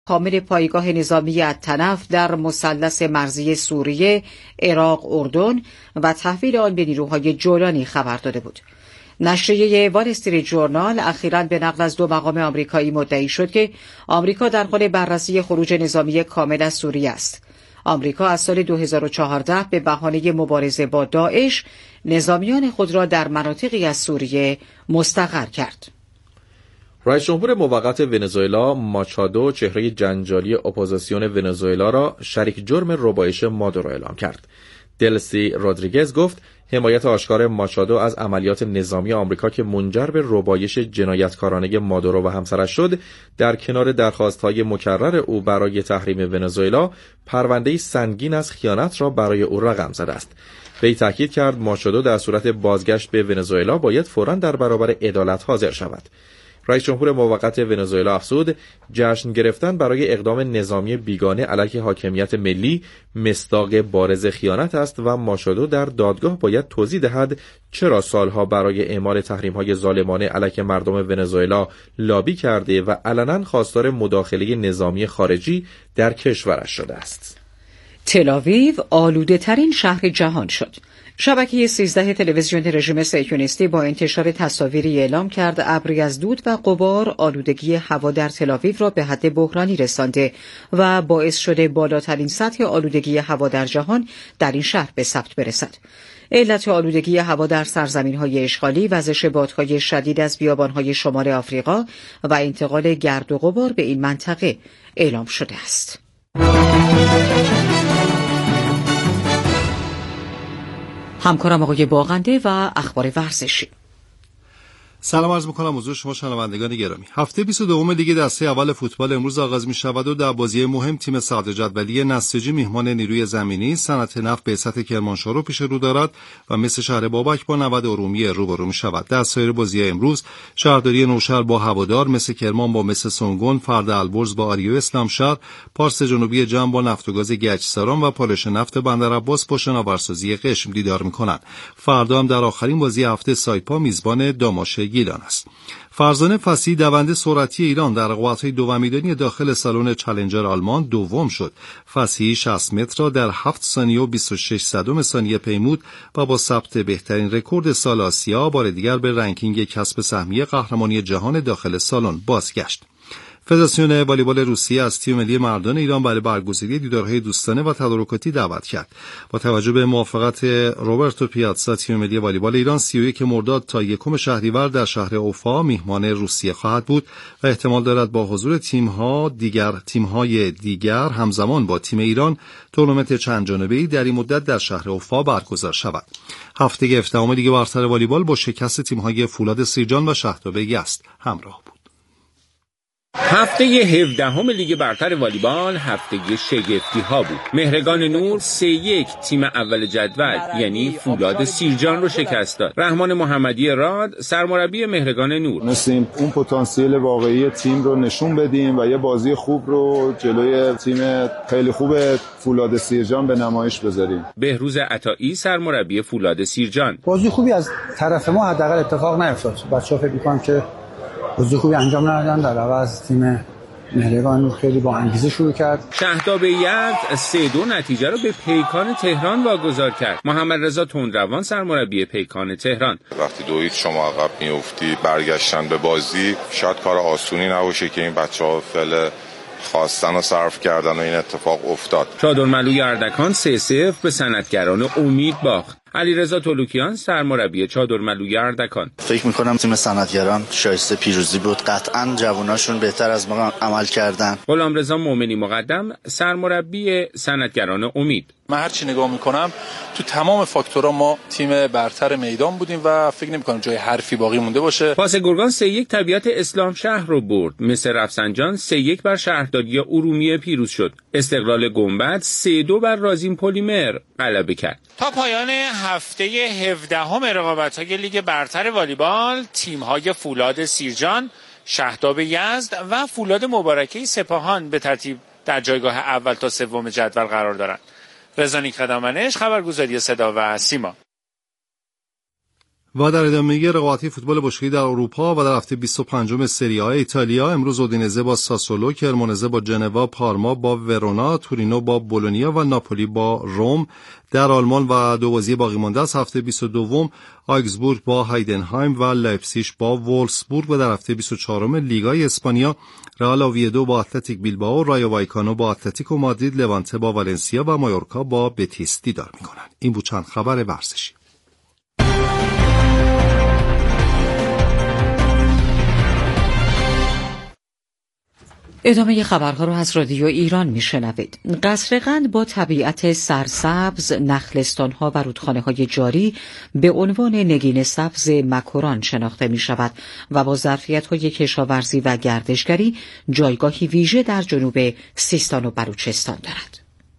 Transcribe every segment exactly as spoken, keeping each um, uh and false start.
کامل پایگاه نظامی الطنف در مثلث مرزی سوریه، عراق، اردن و تحویل آن به نیروهای جولانی خبر داده بود. نشریه وال استریت جورنال اخیراً به نقل از دو مقام آمریکایی مدعی شد که آمریکا در حال بررسی خروج نظامی کامل از سوریه است. آمریکا از سال دو هزار و چهارده به بهانه مبارزه با داعش نظامیان خود را در مناطقی از سوریه مستقر کرد. رئیس جمهور موقت ونزوئلا ماچادو چهره جنجالی اپوزیسیون ونزوئلا را شریک جرم ربایش مادورو اعلام کرد. دلسی رودریگز گفت حمایت آشکار ماچادو از عملیات نظامی آمریکا که منجر به ربایش جنایتکارانه مادورو و همسرش شد، در کنار درخواست‌های مکرر او برای تحریم ونزوئلا، پرونده‌ای سنگین از خیانت را برای او رقم زده است. وی تاکید کرد ماچادو در صورت بازگشت به ونزوئلا باید فوراً در برابر عدالت حاضر شود. رئیس جمهور موقت ونزوئلا افزود جشن گرفتن برای اقدام نظامی بیگانه علیه حاکمیت ملی مصداق بارز خیانت است و ماچادو در دادگاه باید توضیح دهد چرا سالها برای اعمال تحریم‌های ظالمانه علیه مردم ونزوئلا لابی کرده و علنا خواستار مداخله نظامی خارجی در کشورش شده است. تل‌آویو آلوده ترین شهر جهان شد. شبکه سیزده تلویزیون رژیم صهیونیستی با انتشار تصاویری اعلام کرد ابری از دود و غبار آلودگی هوا در تل‌آویو را به حد بحرانی رسانده و باعث شده بالاترین سطح آلودگی هوا در جهان در این شهر به ثبت برسد. علت آلودگی هوا در سرزمین‌های اشغالی وزش بادهای شدید از بیابان‌های شمال آفریقا و انتقال گرد و غبار به این منطقه اعلام شده است. همکارم آقای باغنده و اخبار ورزشی. سلام عرض می‌کنم حضور شما شنوندگان گرامی. هفته بیست و دو لیگ دسته اول فوتبال امروز آغاز می‌شود و در بازی مهم تیم صدرجدولی نساجی میهمان نیروی زمینی صنعت نفت به سطح کرمانشاه رو پیش رو دارد و مثل شهر بابک با نود ارومیه روبرو می‌شود. در سایر بازی‌های امروز شهرداری نوشهر با هوادار، مثل کرمان با مثل سنگون، فرد البرز با آریو اسلامشهر، پارس جنوبی جم با نفت و گاز گچساران و پالش نفت بندرعباس با شناورسازی قشم دیدار می‌کنند. فردا هم در آخرین بازی هفته سایپا میزبان داماشه گیلان است. فرزانه فصیح دونده سرعتی ایران در رقابت‌های دو میدانی داخل سالن چالنجر آلمان دوم شد. فصیح شصت متر را در هفت ثانیه و بیست و شش صدم ثانیه پیمود و با ثبت بهترین رکورد سال آسیا بار دیگر به رنکینگ کسب سهمیه قهرمانی جهان داخل سالن بازگشت. فدراسیون والیبال روسیه از تیم ملی مردان ایران برای برگزاری دیدارهای دوستانه و تدارکاتی دعوت کرد. با توجه به موافقت روبرتو پیاتزا، تیم ملی والیبال ایران سی و یک مرداد تا یکم شهریور در شهر اوفا میهمان روسیه خواهد بود و احتمال دارد با حضور تیم‌ها دیگر تیم‌های دیگر همزمان با تیم ایران تورنمنت چند جانبه‌ای در این مدت در شهر اوفا برگزار شود. هفته هفدهم لیگ برتر والیبال با شکست تیم‌های فولاد سیرجان و شهداب یزد همراه بود. هفته هفدهم لیگ برتر والیبال هفته شگفتی ها بود. مهرگان نور سه یک تیم اول جدول یعنی فولاد سیرجان رو شکست داد. رحمان محمدی راد سرمربی مهرگان نور: نسیم اون پتانسیل واقعی تیم رو نشون بدیم و یه بازی خوب رو جلوی تیم خیلی خوب فولاد سیرجان به نمایش بذاریم. بهروز عطایی سرمربی فولاد سیرجان: بازی خوبی از طرف ما حداقل اتفاق نیفتاد. بچه‌ها فکر می‌کنم که بازی خوبی انجام ندادن، در عوض تیم مهرگان خیلی با انگیزه شروع کرد. شهداب یزد سه دو نتیجه رو به پیکان تهران واگذار کرد. محمد رضا تندروان سرمربی پیکان تهران: وقتی دو هیچ شما عقب میافتی برگشتن به بازی شاید کار آسونی نباشه که این بچه‌ها فعلا خواستن و صرف کردن و این اتفاق افتاد. چادرملوی اردکان سه صفر به صنعتگران امید باخت. علیرضا تلوکیان سرمربی چادرملوی اردکان: فکر میکنم تیم صنعتگران شایسته پیروزی بود. قطعاً جواناشون بهتر از ما عمل کردن. غلامرضا مومنی مقدم سرمربی صنعتگران امید: من هر چی نگاه میکنم تو تمام فاکتورها ما تیم برتر میدان بودیم و فکر نمیکنم جای حرفی باقی مونده باشه. پاس گرگان سه یک طبیعت اسلام شهر رو برد. مصر رفسنجان سه یک بر شهرداری ارومیه پیروز شد. استقلال گنبد سه دو بر رازین پلیمر غلبه کرد. تا پایان هفته هفدهم رقابت‌های لیگ برتر والیبال تیم‌های فولاد سیرجان، شهداب یزد و فولاد مبارکه سپاهان به ترتیب در جایگاه اول تا سوم جدول قرار دارند. رضا نیک خدامنش، خبرگزاری صدا و سیما. و در ادامه رقابت‌های فوتبال باشگاهی در اروپا و در هفته بیست و پنجم سری آ ایتالیا، امروز اودینزه با ساسولو، کرمونزه با جنوا، پارما با ورونا، تورینو با بولونیا و ناپولی با روم. در آلمان و دو بازی باقی مانده از هفته بیست و دو آگزبورگ با هایدنهایم و لایپزیگ با وولفسبورگ و در هفته بیست و چهارم لیگای اسپانیا رئال اوویدو با اتلتیک بیلبائو، رایو وایکانو با اتلتیکو مادرید، لوانته با والنسیا و مایورکا با بتیس دیدار می‌کنند. این بود چند خبر ورزشی. ادامه خبرها رو از رادیو ایران میشنوید. قصرقند با طبیعت سرسبز، نخلستان‌ها و رودخانه‌های جاری به عنوان نگین سبز مکران شناخته می شود و با ظرفیت‌های کشاورزی و گردشگری جایگاهی ویژه در جنوب سیستان و بلوچستان دارد.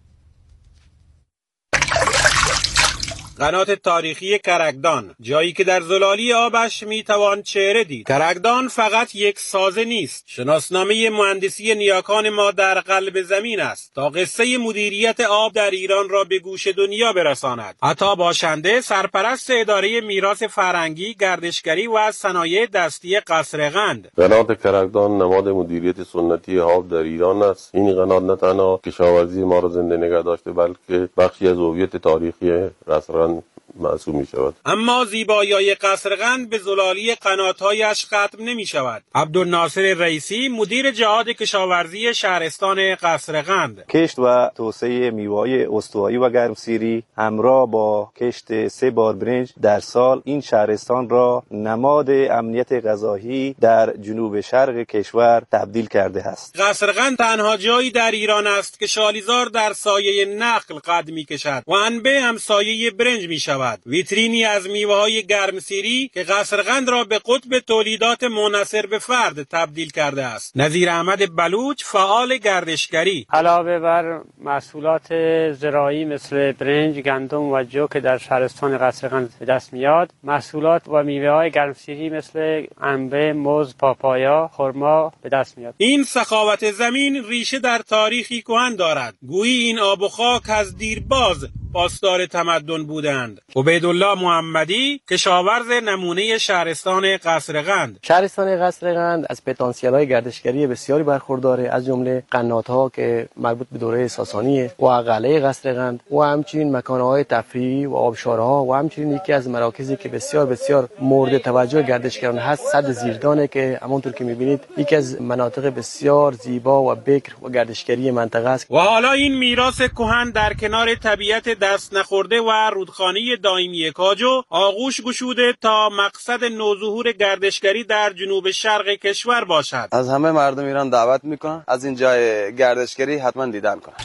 قنات تاریخی کرکدان، جایی که در زلالی آبش میتوان چهره دید. کرکدان فقط یک سازه نیست، شناسنامه مهندسی نیاکان ما در قلب زمین است تا قصه مدیریت آب در ایران را به گوش دنیا برساند. عطا باشنده، سرپرست اداره میراث فرهنگی، گردشگری و صنایع دستی قصرقند. قنات کرکدان نماد مدیریت سنتی آب در ایران است. این قنات نه تنها کشاورزی ما را زنده نگه داشته، بلکه بخشی از هویت تاریخی قصرقند محسوب می شود. اما زیبایی‌های قصرقند به زلالی قنات‌هایش ختم نمی شود. عبدالناصر رئیسی، مدیر جهاد کشاورزی شهرستان قصرقند: کشت و توسعه میوه‌های استوایی و گرمسیری همراه با کشت سه بار برنج در سال این شهرستان را نماد امنیت غذایی در جنوب شرق کشور تبدیل کرده است. قصرقند تنها جایی در ایران است که شالیزار در سایه نخل قد می‌کشد و انبه هم سایه برنج می‌شود. ویترینی از میوه‌های گرمسیری که قصرقند را به قطب تولیدات منحصر به فرد تبدیل کرده است. نظیر احمد بلوچ، فعال گردشگری: علاوه بر محصولات زراعی مثل برنج، گندم و جو که در شهرستان قصرقند به دست میاد، محصولات و میوه‌های گرمسیری مثل انبه، موز، پاپایا، خرما به دست میاد. این سخاوت زمین ریشه در تاریخی کهن دارد. گویی این آب و خاک از دیرباز پاسدار تمدن بودند. عبیدالله محمدی، کشاورز نمونه شهرستان قصرقند: شهرستان قصرقند از پتانسیل‌های گردشگری بسیاری برخورداره، از جمله قنات‌ها که مربوط به دوره ساسانیه و قلعه قصرقند و همچنین مکان‌های تفریحی و آبشارها و همچنین یکی از مراکزی که بسیار بسیار مورد توجه گردشگران هست سد زیردانه که همونطور که می‌بینید یکی از مناطق بسیار زیبا و بکر و گردشگری منطقه است. و حالا این میراث کهن در کنار طبیعت دست نخورده و رودخانه دائمی کاجو آغوش گشوده تا مقصد نوظهور گردشگری در جنوب شرق کشور باشد. از همه مردم ایران دعوت میکنم از این جای گردشگری حتما دیدن کنند.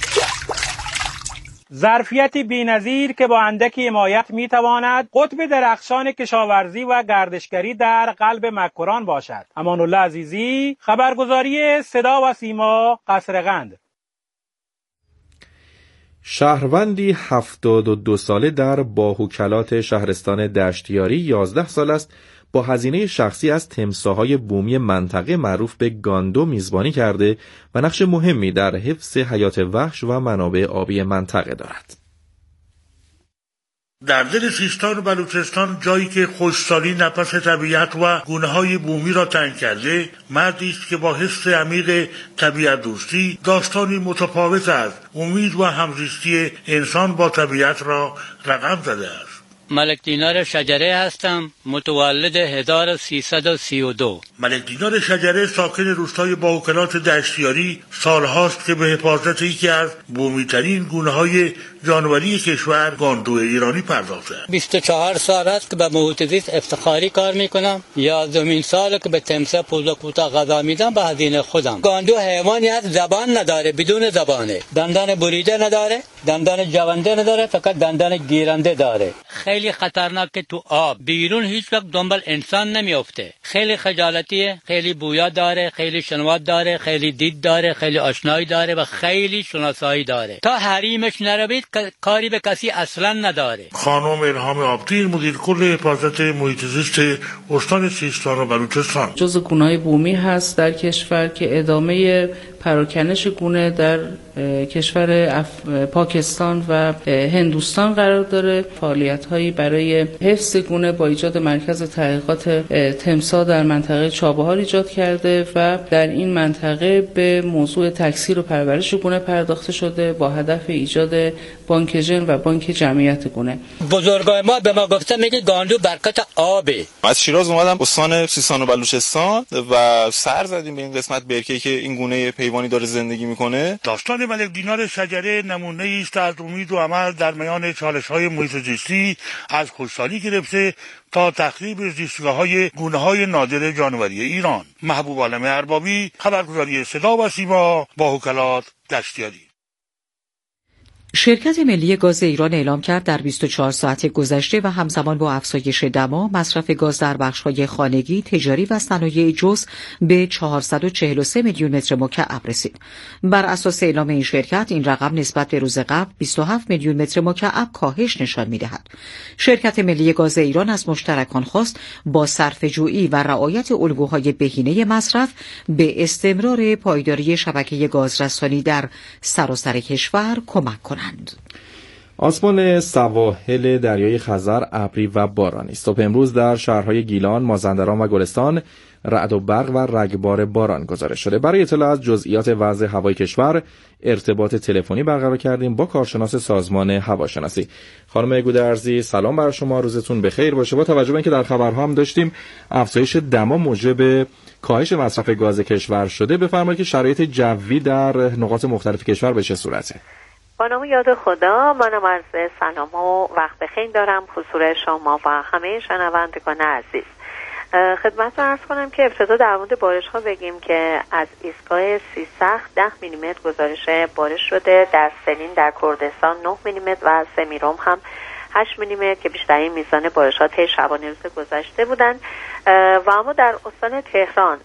ظرفیتی بی‌نظیر که با اندکی حمایت میتواند قطب درخشان کشاورزی و گردشگری در قلب مکران باشد. امان الله عزیزی، خبرگزاری صدا و سیما، قصرقند. شهروندی هفتاد و دو ساله در باهوکلات شهرستان دشتیاری یازده سال است با هزینه شخصی از تمساح‌های بومی منطقه معروف به گاندو میزبانی کرده و نقش مهمی در حفظ حیات وحش و منابع آبی منطقه دارد. در دل سیستان و بلوچستان، جایی که خشکسالی نفس طبیعت و گونه‌های بومی را تنگ کرده، مردی است که با حس عمیق طبیعت دوستی داستانی متفاوت از امید و همزیستی انسان با طبیعت را رقم زده است. ملک دینار شجره هستم، متولد هزار و سیصد و سی و دو. ملک دینار شجره ساکن روستای باهوکلات دشتیاری سالهاست که به حفاظت یکی از بومی‌ترین گونه‌های جانوری کشور، گاندو ایرانی پرداخته. بیست و چهار سال است که به محیط زیست افتخاری کار میکنم. یازدهمین سال که به تمساح پوزا کوتاه غذا میدم به هزینه خودم. گاندو حیوانی است زبان نداره، بدون زبانه. دندان بریده نداره، دندان جونده نداره، فقط دندان گیرنده داره. خیلی خطرناکه تو آب، بیرون هیچ وقت دنبال انسان نمیافته. خیلی خجالتیه، خیلی بویا داره، خیلی شنوات داره، خیلی دید داره، خیلی آشنایی داره و خیلی شناسایی داره. تا حریمش نروید کاری به کسی اصلا نداره. خانم الهام آبدین، مدیر کل حفاظت محیط زیست استان سیستان و بلوچستان: جزو گونه‌های بومی هست در کشور که ادامه پراکنش گونه در کشور اف... پاکستان و هندوستان قرار داره. فعالیت‌هایی برای حفظ گونه با ایجاد مرکز تحقیقات تمساح در منطقه چابهار ایجاد کرده و در این منطقه به موضوع تکثیر و پرورش گونه پرداخته شده با هدف ایجاد بانک ژن و بانک جمعیت گونه. بزرگای ما به ما گفتن میگه گاندو برکت آبه. از شیراز اومدم استان سیستان و بلوچستان و سر زدیم به این قسمت برکه‌ای که این گونه حیوانی داره زندگی میکنه. داستان ملک دینار شجره نمونه‌ای است از امید و عمل در میان چالش‌های محیط زیستی، از خشکسالی گرفته تا تخریب زیستگاه‌های گونه‌های نادر جانوری ایران. محبوب عالم اربابی، خبرگزاری صدا و سیما با وکلات دستیاری. شرکت ملی گاز ایران اعلام کرد در بیست و چهار ساعت گذشته و همزمان با افزایش دما مصرف گاز در بخش‌های خانگی، تجاری و صنایع جز به چهارصد و چهل و سه میلیون متر مکعب رسید. بر اساس اعلام این شرکت این رقم نسبت به روز قبل بیست و هفت میلیون متر مکعب کاهش نشان می‌دهد. شرکت ملی گاز ایران از مشترکان خواست با صرفه‌جویی و رعایت الگوهای بهینه مصرف به استمرار پایداری شبکه گازرسانی در سراسر کشور کمک کنند. آسمان سواحل دریای خزر ابری و بارانی است. صبح امروز در شهرهای گیلان، مازندران و گلستان رعد و برق و رگبار باران گزارش شده. برای اطلاع از جزئیات وضع هوای کشور ارتباط تلفنی برقرار کردیم با کارشناس سازمان هواشناسی. خانم گودرزی، سلام بر شما، روزتون بخیر باشه. با توجه به اینکه در خبرها هم داشتیم افزایش دما موجب کاهش مصرف گاز کشور شده، بفرمایید که شرایط جوی در نقاط مختلف کشور به چه صورته؟ با نام یاد خدا، منم عرض سلام و وقت بخیر دارم حضور شما و همه شنوندگان عزیز. خدمتتون عرض کنم که ابتدا در مورد بارش ها بگیم که از ایستگاه سیسخت ده میلیمتر گزارش بارش شده، در سلین در کردستان نه میلیمتر و سمیرام هم هشت میلیمتر که بیشترین میزان بارش ها طی شبانه روز گذشته بودن. و اما در استان تهران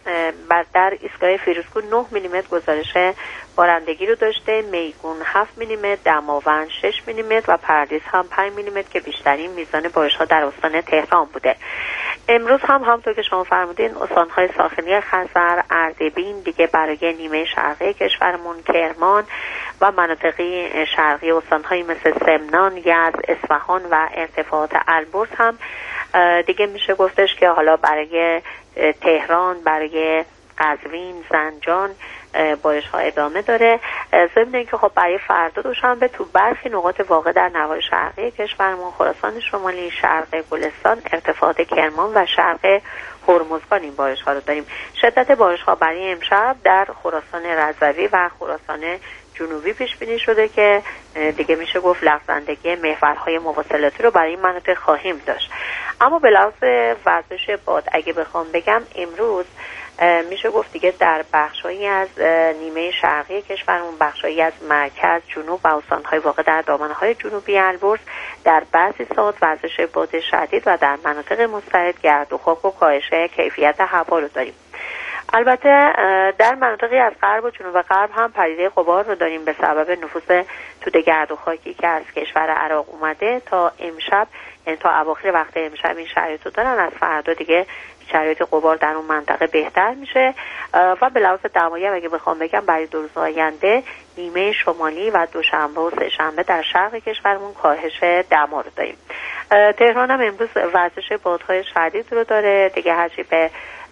در ایستگاه فیروزکو نه میلیمتر گزارش بارندگی رو داشته، میگون هفت میلیمتر، دماوند شش میلیمتر و پردیس هم پنج میلیمتر که بیشترین میزان بارش ها در استان تهران بوده. امروز هم همونطور که شما فرمودین استان‌های ساحلی خزر، اردبیل دیگه برای نیمه شرقی کشورمون، کرمان و مناطقی شرقی استان‌های مثل سمنان، یزد، اصفهان و ارتفاعات البرز هم دیگه میشه گفتش که حالا برای تهران، برای قزوین، زنجان بارش ها ادامه داره. ضمن اینکه خب برای فردا دوشنبه تو برخی نقاط واقع در نواحی شرقی کشورمون، خراسان شمالی، شرق گلستان، ارتفاعات کرمان و شرق هرمزگان این بارش ها رو داریم. شدت بارش ها برای امشب در خراسان رضوی و خراسان جنوبی پیش بینی شده که دیگه میشه گفت لغزندگی محورهای مواصلاتی رو برای این مناطق خواهیم داشت. اما به لحاظ وزش باد اگه بخوام بگم امروز میشه گفت دیگه در بخشایی از نیمه شرقی کشورمون، بخشایی از مرکز، جنوب و استان‌های واقع در دامنه‌های جنوبی البرز در بعضی ساعات وزش باد شدید و در مناطق مستعد گرد و خاک و کاهش کیفیت هوا رو داریم. البته در مناطقی از غرب و جنوب غرب هم پدیده غبار رو داریم به سبب نفوذ توده گرد و خاکی که از کشور عراق اومده. تا امشب، یعنی تا اواخر وقت امشب این شرایط رو دارن. از فردا دیگه شرایط غبار در اون منطقه بهتر میشه و به لحاظ دمایی اگه بخوام بگم برای دو روز آینده نیمه شمالی و دوشنبه و سه شنبه در شرق کشورمون کاهش دما رو داریم. تهران هم امروز وزش بادهای شدید رو داره دیگه. هرچی به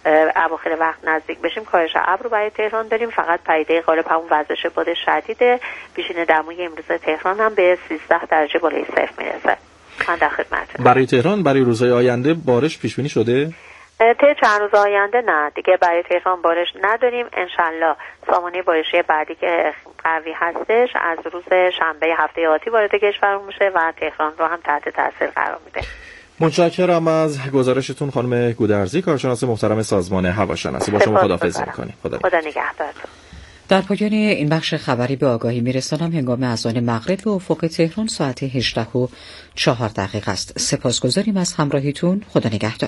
اواخر وقت نزدیک بشیم کاهش ابر رو برای تهران داریم. فقط پدیده غالب همون وزش باد شدیده. بیشین دمای امروز تهران هم به سیزده درجه بالای صفر میرسه. من در خدمتتونم. برای تهران برای روزهای آینده بارش پیش بینی شده؟ طی چند روز آینده نه دیگه برای تهران بارش نداریم. انشالله سامانه بارشی بعدی که قوی هستش از روز شنبه هفته آتی وارد کشورمون میشه و تهران رو هم تحت تاثیر قرار میده. متشکرم از گزارشتون خانم گودرزی، کارشناس محترم سازمان هواشناسی. با شما خداحافظی می‌کنیم. خدا, خدا نگهدارتون. در پایان این بخش خبری به آگاهی میرسانم هنگام اذان مغرب به افق تهران ساعت هجده و چهار دقیقه است. سپاسگزاریم از همراهیتون. خدا نگهدار.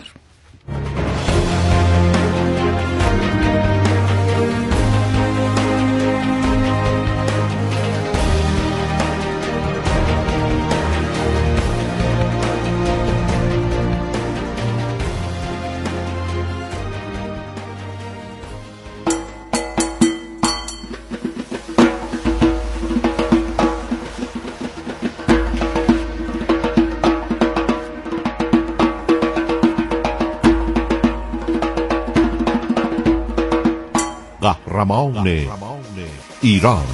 قهرمان ایران.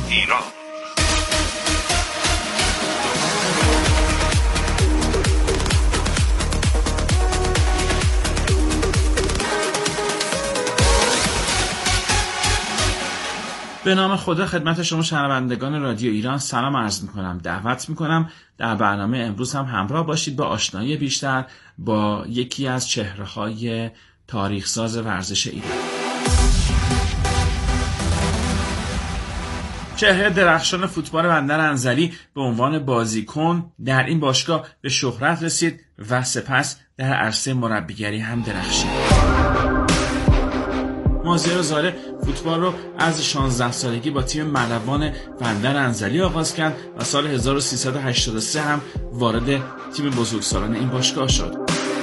به نام خدا خدمت شما شنوندگان رادیو ایران سلام عرض میکنم. دعوت میکنم در برنامه امروز هم همراه باشید با آشنایی بیشتر با یکی از چهره‌های تاریخ‌ساز ورزش ایران. چهره درخشان فوتبال بندر انزلی به عنوان بازیکن در این باشگاه به شهرت رسید و سپس در عرصه مربیگری هم درخشید. مازیار زاره فوتبال رو از شانزده سالگی با تیم ملوان بندر انزلی آغاز کرد و سال هزار و سیصد و هشتاد و سه هم وارد تیم بزرگسالان این باشگاه شد.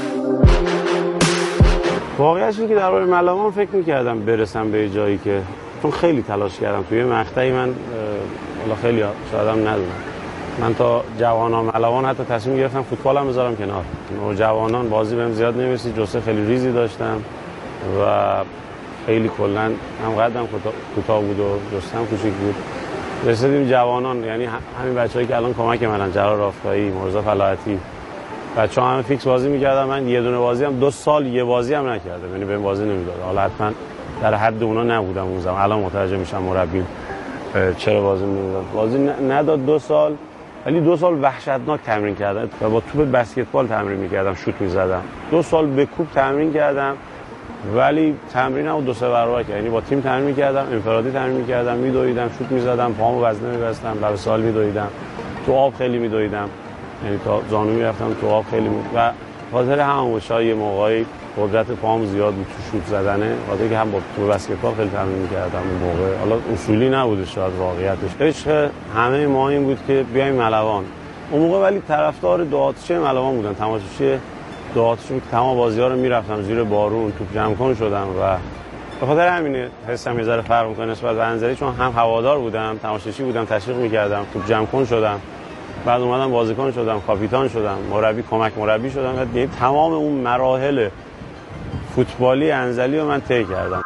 واقعیتش اینه که درباره ملوان فکر می‌کردم برسم به جایی که چون خیلی تلاش کردم توی مقطعی من والا خیلی شاید هم ندونم من تا جوانان ملوان حتی تصمیم گرفتم فوتبالم بذارم کنار. نوجوانان بازی بهم زیاد نمی‌رسید، جسه خیلی ریزی داشتم و خیلی کلا هم قدم کوتاه بود و جستم کوچیک بود. رسیدیم جوانان، یعنی همین بچه‌هایی که الان کمک منن، جلال رافقایی، مرزا فلاحتی، بچه‌ها همه فیکس بازی می‌کردن. من یه دونه بازی هم دو سال یه بازی هم نکردم، یعنی بهم بازی نمیداد. حالا حتما در حد اونا نبودم اون زمان، الان متوجه میشم مربی چرا بازی نمیداد. بازی نداد دو سال، ولی دو سال وحشتناک تمرین کردم و با توپ بسکتبال تمرین می‌کردم، شوت می‌زدم. دو سال به کوب تمرین کردم، ولی تمرینمو دو سه برابر کردم. یعنی با تیم تمرین می‌کردم، انفرادی تمرین می‌کردم، می‌دویدم، شوت می‌زدم، پامو وزنه می‌بستم، لب سال می‌دویدم، تو آب خیلی می‌دویدم، یعنی تا زانو می‌رفتم تو آب خیلی می... و خاطر همون شای موقعی قدرت پام زیاد بود تو شوت زدنه، خاطر که هم با تو بسکتبال خیلی تمرین می‌کردم اون موقع. حالا اصولی نبود شاید واقعیتش. عشق همه ما این بود که بیایم ملوان. اون موقع ولی طرفدار دعاتچه ملوان بودن، تماشاچی دعاتشون که تمام بازی‌ها رو میرفتم زیر بارون توپ جمع کن شدم و به خاطر همینه حسم یه ذره فرق می‌کنه نسبت به انزلی، چون هم هوادار بودم، تماشاچی بودم، تشویق می‌کردم، توپ جمع کن شدم، بعد اومدم بازیکن شدم، کاپیتان شدم، مربی، کمک مربی شدم. یعنی تمام اون مراحل فوتبالی انزلی رو من طی کردم.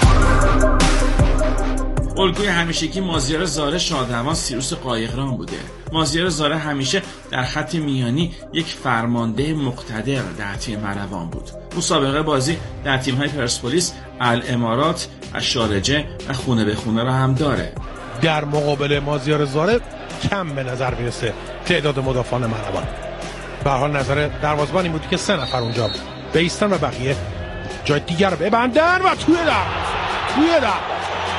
الگوی همیشگی مازیار زاره شادروان سیروس قایقران بوده. مازیار زاره همیشه در خط میانی یک فرمانده مقتدر در تیم ملوان بود. مسابقه بازی در تیم‌های پرسپولیس، الامارات، الشارجه و خونه به خونه را هم داره. در مقابل مازیار زاره کم به نظر میرسه تعداد مدافعان ملوان. به هر حال نظر دروازه‌بان این بود که سه نفر اونجا بیستن و بقیه جای دیگر رو ببندن و توی در توی در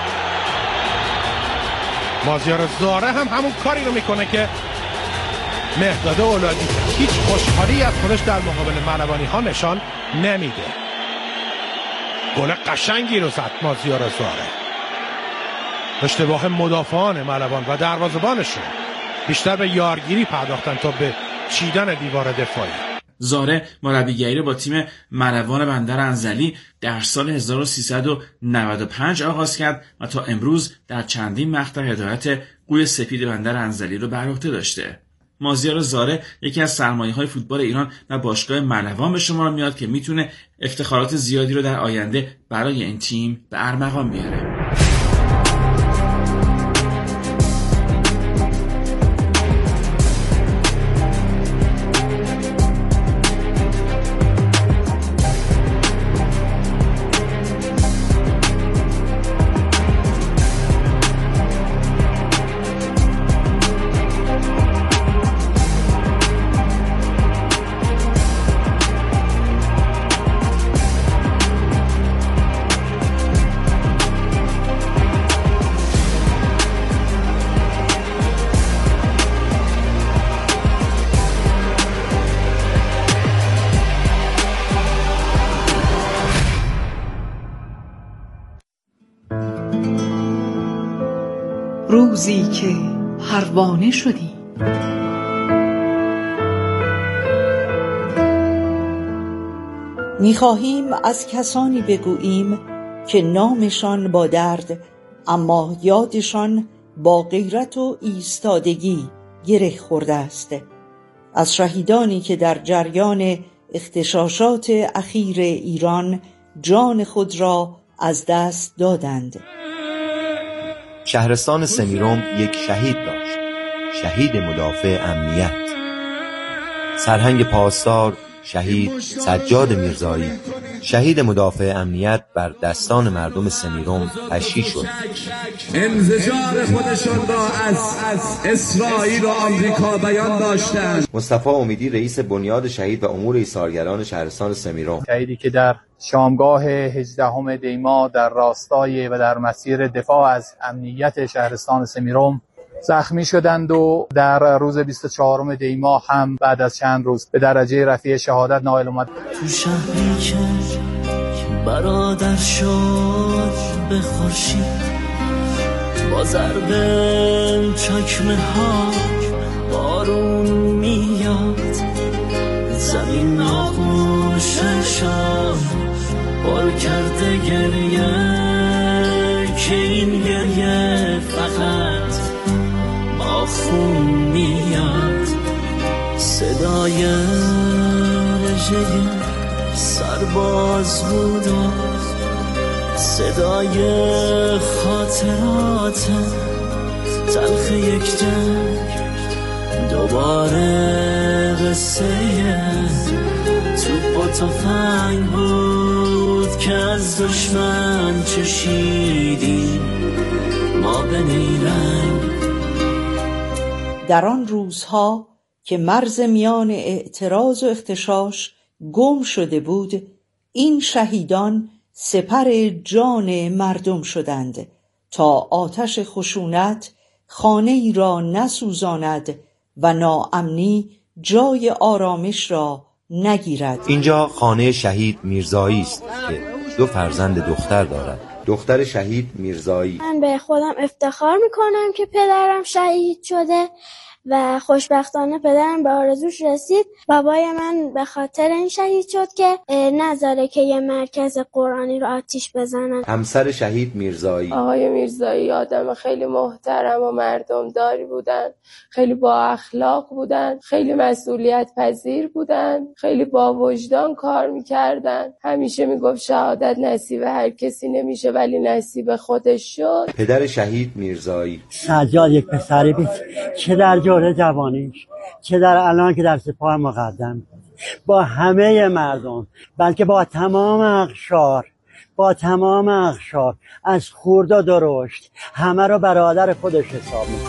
مازیار زاره هم همون کاری رو میکنه که مهداد اولادی هیچ خوشحالی از خودش در مقابل ملوانی ها نشان نمیده. گل قشنگی رو زد مازیار زاره. اشتباه مدافعان ملوان و دروازه‌بانشون بیشتر به یارگیری پرداختن تا به چیدن دیوار دفاعی. زاره مربیگری با تیم ملوان بندر انزلی در سال هزار و سیصد و نود و پنج آغاز کرد و تا امروز در چندین مقطع هدایت قوی سپید بندر انزلی رو بر عهده داشته. مازیار زاره یکی از سرمایه‌های فوتبال ایران و باشگاه ملوان به شمار میاد که میتونه افتخارات زیادی رو در آینده برای این تیم به ارمغان بیاره. روزی که پروانه شدی می‌خواهیم از کسانی بگوییم که نامشان با درد اما یادشان با غیرت و ایستادگی گره خورده است. از شهیدانی که در جریان اغتشاشات اخیر ایران جان خود را از دست دادند. شهرستان سمیروم یک شهید داشت، شهید مدافع امنیت. سرهنگ پاسدار شهید سجاد میرزایی، شهید مدافع امنیت بر دستان مردم سمیروم تشییع شد. انزجار خودشون را از اسرائیل و آمریکا بیان داشتند. مصطفی امیدی رئیس بنیاد شهید و امور ایثارگران شهرستان سمیروم، شهیدی که در شامگاه هجدهم دی‌ماه در راستای و در مسیر دفاع از امنیت شهرستان سمیروم زخمی شدند و در روز بیست و چهارم دی‌ماه هم بعد از چند روز به درجه رفیع شهادت نائل آمد. تو شهری که برادر شد به خورشید، با ضرب چکمه ها بارون میاد، زمین آغوششان پر کرده گریه، که این گریه فقط با خون میاد. صدای رژه سرباز بود و صدای خاطرات تلخ یک جنگ، دوباره قصه توپ و تفنگ بود که از دشمن چشیدیم ما به نیرنگ. در آن روزها که مرز میان اعتراض و اغتشاش گم شده بود، این شهیدان سپر جان مردم شدند تا آتش خشونت خانه ای را نسوزاند و ناامنی جای آرامش را نگیرد. اینجا خانه شهید میرزایی است که دو فرزند دختر دارد. دختر شهید میرزایی: من به خودم افتخار میکنم که پدرم شهید شده و خوشبختانه پدرم به آرزوش رسید. بابای من به خاطر این شهید شد که نذاره که یه مرکز قرآنی رو آتیش بزنن. همسر شهید میرزایی: آقای میرزایی آدم خیلی محترم و مردم داری بودن، خیلی با اخلاق بودن، خیلی مسئولیت پذیر بودن، خیلی با وجدان کار میکردن. همیشه میگفت شهادت نصیب هر کسی نمیشه ولی نصیب خودش شد. پدر شهید میرزایی: سجاد یک پسری بود چه در جوره جوانیش چه در الان که در سپاه مقدم، با همه مردم، بلکه با تمام اقشار با تمام اقشار از خورد و درشت همه رو برادر خودش حساب می‌کنه.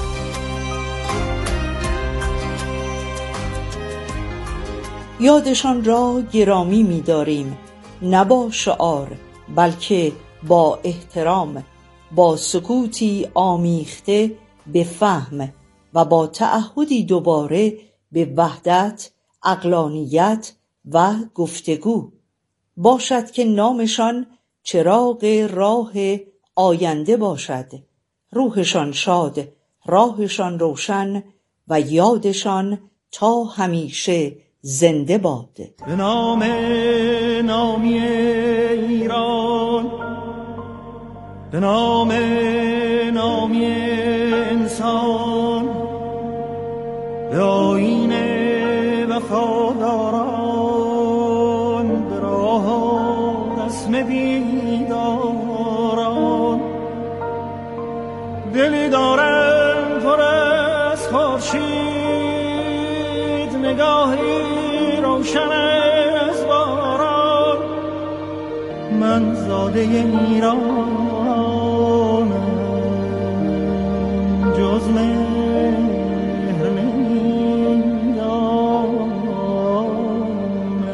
یادشان را گرامی می‌داریم، نه با شعار بلکه با احترام، با سکوتی آمیخته به فهم و با تعهدی دوباره به وحدت، عقلانیت و گفتگو. باشد که نامشان چراغ راه آینده باشد. روحشان شاد، راهشان روشن و یادشان تا همیشه زنده باد. به نام نامی ایران، به نام نامی انسان، به آیین وفاداران، به راه رسم بیداران، دلی دارم پر از خورشید، نگاهی روشن از باران. من زاده ایرانم، جز مهر نمیدانم.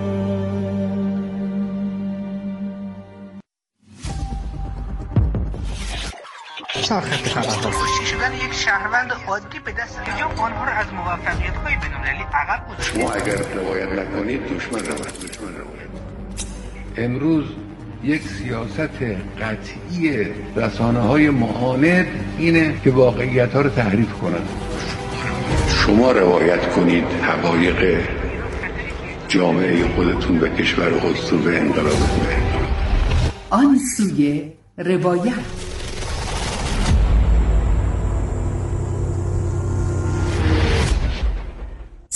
سرخط خبرها کشته شدن یک شهروند عادی به دست حجاب آنها را از موفقیت‌های بین‌المللی عقب گذاشت. شما اگر روایت نکنید دشمن روایت دشمن روایت. امروز یک سیاست قطعی رسانه‌های معاند اینه که واقعیت‌ها رو تحریف کنند. شما روایت کنید حقایق جامعه خودتون و کشور خودتون به انقلابتون. آن سوی روایت.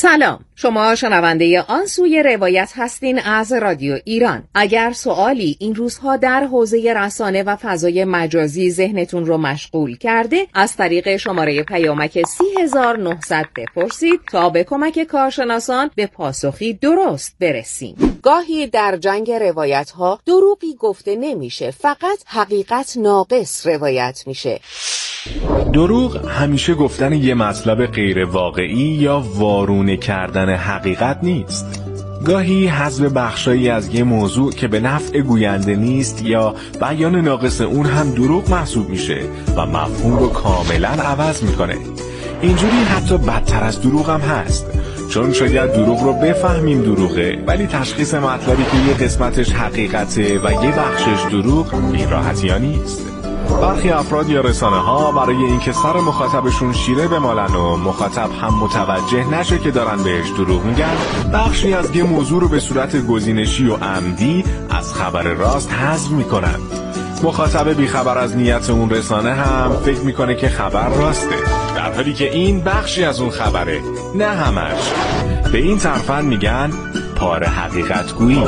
سلام، شما شنونده آن سوی روایت هستین از رادیو ایران. اگر سوالی این روزها در حوزه رسانه و فضای مجازی ذهنتون رو مشغول کرده، از طریق شماره پیامک سی هزار و نهصد بپرسید تا به کمک کارشناسان به پاسخی درست برسیم. گاهی در جنگ روایت ها دروغی گفته نمیشه، فقط حقیقت ناقص روایت میشه. دروغ همیشه گفتن یه مطلب غیر واقعی یا وارونه کردن حقیقت نیست. گاهی حذف بخشایی از یه موضوع که به نفع گوینده نیست یا بیان ناقص اون هم دروغ محسوب میشه و مفهوم رو کاملا عوض میکنه. اینجوری حتی بدتر از دروغ هم هست، چون شاید دروغ رو بفهمیم دروغه ولی تشخیص مطلبی که یه قسمتش حقیقته و یه بخشش دروغ این راحتی ها نیست. برخی افراد یا رسانه ها برای اینکه سر مخاطبشون شیره بمالن و مخاطب هم متوجه نشه که دارن بهش دروغ میگن، بخشی از یه موضوع رو به صورت گزینشی و عمدی از خبر راست حذف میکنن. مخاطب بیخبر از نیت اون رسانه هم فکر میکنه که خبر راسته، در حالی که این بخشی از اون خبره، نه همش. به این ترفند میگن پاره حقیقت گویی.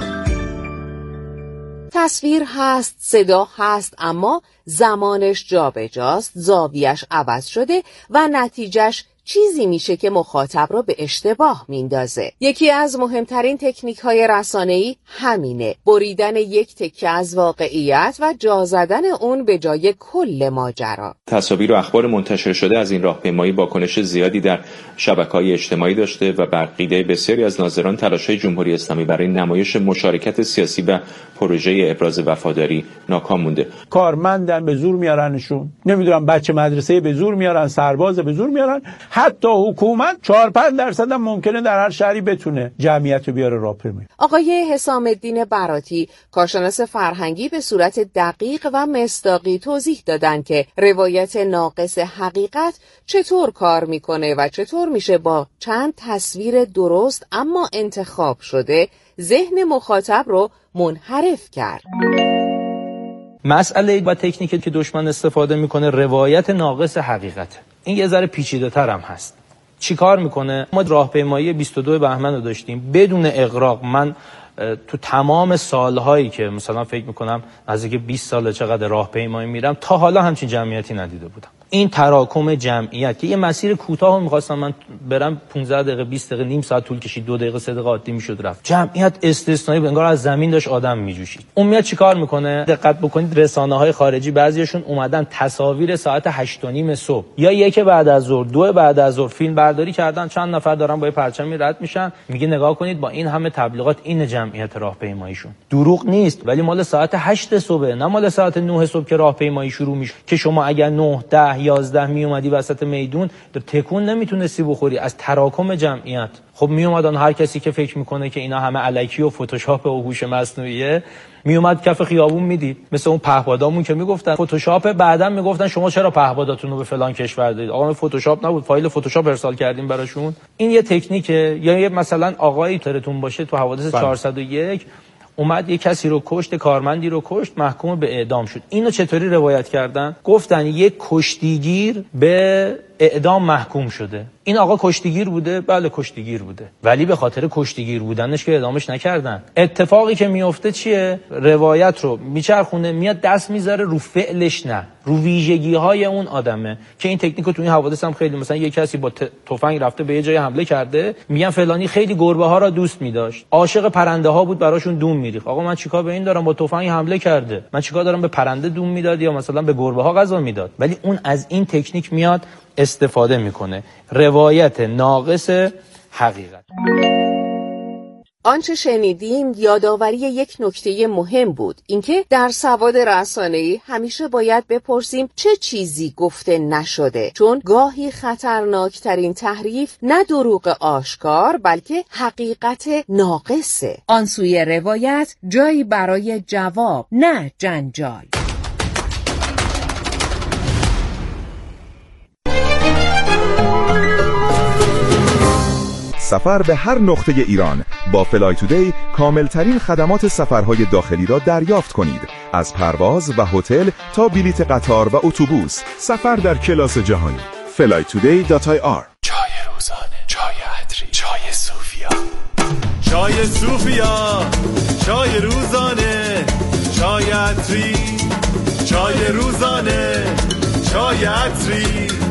تصویر هست، صدا هست، اما زمانش جابجاست، زاویه‌اش عوض شده و نتیجهش چیزی میشه که مخاطب رو به اشتباه میندازه. یکی از مهمترین تکنیک‌های رسانه‌ای همینه، بریدن یک تکه از واقعیت و جا زدن اون به جای کل ماجرا. تصاویر و اخبار منتشر شده از این راهپیمایی واکنش زیادی در شبکه‌های اجتماعی داشته و بر عقیده بسیاری از ناظران تلاش‌های جمهوری اسلامی برای نمایش مشارکت سیاسی و پروژه ابراز وفاداری ناکام مونده. کارمندن به زور میارنشون، نمیدونم بچه مدرسه به زور میارن، سرباز به زور میارن، حتی حکومت چهار پنج درصد هم ممکنه در هر شهری بتونه جمعیت رو بیاره راهپیمایی. آقای حسام الدین براتی، کارشناس فرهنگی، به صورت دقیق و مصداقی توضیح دادن که روایت ناقص حقیقت چطور کار میکنه و چطور میشه با چند تصویر درست اما انتخاب شده ذهن مخاطب رو منحرف کرد. مسئله و تکنیکی که دشمن استفاده میکنه روایت ناقص حقیقت. این یه ذره پیچیده‌تر هم هست. چی کار میکنه؟ ما راهپیمایی بیست و دو بهمن رو داشتیم بدون اغراق. من تو تمام سالهایی که مثلا فکر میکنم نزدیک بیست سال چقدر راهپیمایی میرم تا حالا همچین جمعیتی ندیده بودم. این تراکم جمعیت که یه مسیر کوتاه می‌خواستم من برم پانزده دقیقه بیست دقیقه نیم ساعت طول کشید، دو دقیقه سه دقیقه عادی میشد رفت. جمعیت استثنایی بود، انگار از زمین داشت آدم میجوشید. اون میاد چیکار میکنه؟ دقت بکنید رسانه‌های خارجی بعضیشون اومدن تصاویر ساعت هشت و نیم صبح یا یک بعد از ظهر، دو بعد از ظهر فیلم برداری کردن، چند نفر دارن با پرچمی رد میشن، میگه نگاه کنید با این همه تبلیغات این جمعیت راهپیماییشون. دروغ نیست، ولی مال ساعت هشت صبح، نه مال ساعت نه صبح که راهپیمایی شروع میشه که شما اگر نه ده یازده می اومدی وسط میدون تکون نمیتونستی بخوری از تراکم جمعیت. خب می اومدن هر کسی که فکر میکنه که اینا همه الکی و فتوشاپ و هوش مصنوعیه می اومد کف خیابون میدید، مثل اون پهپادامون که میگفتن فتوشاپ، بعداً میگفتن شما چرا پهپاداتون رو به فلان کشور دادید؟ آقا فتوشاپ نبود، فایل فتوشاپ ارسال کردیم براشون. این یه تکنیکه. یا یه مثلا آقایی ترتون باشه تو حوادث چهارصد و یک اومد یه کسی رو کشت، کارمندی رو کشت، محکوم به اعدام شد. اینو چطوری روایت کردن؟ گفتن یک کشتیگیر به اعدام محکوم شده. این آقا کشتیگیر بوده؟ بله کشتیگیر بوده، ولی به خاطر کشتیگیر بودنش که اعدامش نکردن. اتفاقی که میفته چیه؟ روایت رو میچرخونه، میاد دست میذاره رو فعلش، نه رو ویژگی های اون آدمه. که این تکنیکو تو این حوادث هم خیلی، مثلا یه کسی با تفنگ رفته به یه جای حمله کرده، میگن فلانی خیلی گربه ها را دوست می‌داشت، عاشق پرنده ها بود، براشون دون میریخت. آقا من چیکار به این دارم؟ با تفنگ حمله کرده، من چیکار دارم به پرنده دون میداد یا مثلا به گربه ها غذا میداد؟ ولی اون از این تکنیک میاد استفاده میکنه. روایت ناقص حقیقت. آنچه شنیدیم یادآوری یک نکته مهم بود، اینکه در سواد رسانه‌ای همیشه باید بپرسیم چه چیزی گفته نشده، چون گاهی خطرناکترین تحریف نه دروغ آشکار بلکه حقیقت ناقصه. آن سوی روایت جایی برای جواب، نه جنجال. سفر به هر نقطه ایران با فلای تودی کاملترین خدمات سفرهای داخلی را دریافت کنید. از پرواز و هتل تا بلیت قطار و اتوبوس، سفر در کلاس جهانی. فلای تودی دات آی آر. چای روزانه، چای عطری، چای صوفیا، چای روزانه، چای عطری، چای روزانه، چای عطری.